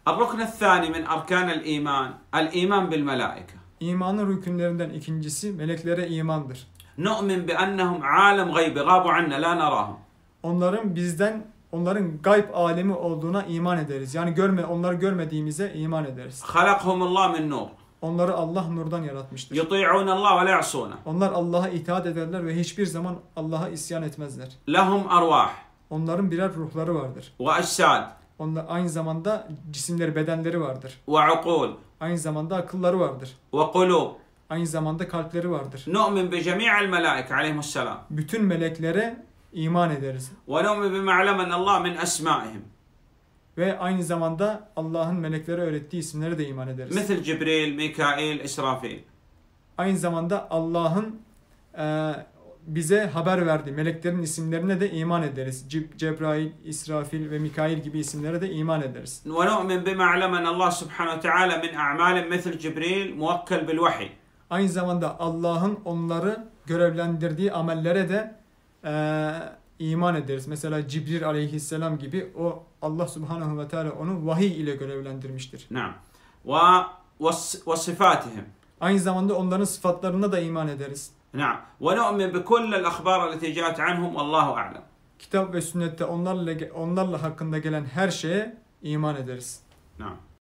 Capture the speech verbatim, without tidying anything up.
الركن الثاني من أركان الإيمان الإيمان بالملائكة. İmanın rükünlerinden ikincisi meleklere imandır. نؤمن بأنهم عالم غيب غابوا عنا لا نراهم. Onların bizden, onların gayb alemi olduğuna iman ederiz. Yani görme, onları görmediğimize iman ederiz. خلقهم الله من نور. Onları Allah nurdan yaratmıştır. يطيعون الله ولا يعصونه. Onlar Allah'a itaat ederler ve hiçbir zaman Allah'a isyan etmezler. لهم أرواح. Onların birer ruhları vardır. وأجساد. Onlar aynı zamanda cisimleri, bedenleri vardır. وعقول. Aynı zamanda akılları vardır. وقلوب. Aynı zamanda kalpleri vardır. نؤمن بجميع الملائكة عليهم السلام. Bütün meleklere iman ederiz. ونؤمن بما علمنا الله من أسمائهم. Ve aynı zamanda Allah'ın meleklere öğrettiği isimlere de iman ederiz. مثل جبريل ميكائيل إسرافيل. Aynı zamanda Allah'ın e, bize haber verdiği meleklerin isimlerine de iman ederiz. Ce- Cebrail, İsrafil ve Mikail gibi isimlere de iman ederiz. ونؤمن بما علمنا الله سبحانه وتعالى من أعمال مثل جبريل موكل بالوحي. Aynı zamanda Allah'ın onları görevlendirdiği amellere de e, iman ederiz. Mesela Cibril aleyhisselam gibi o Allah subhanahu ve teala onu vahiy ile görevlendirmiştir. نعم. و وص- وصفاتهم. Aynı zamanda onların sıfatlarına da iman ederiz. نعم. ونؤمن بكل الأخبار التي جاءت عنهم والله أعلم. Kitap ve sünnette onlarla onlarla hakkında gelen her şeye iman ederiz. نعم.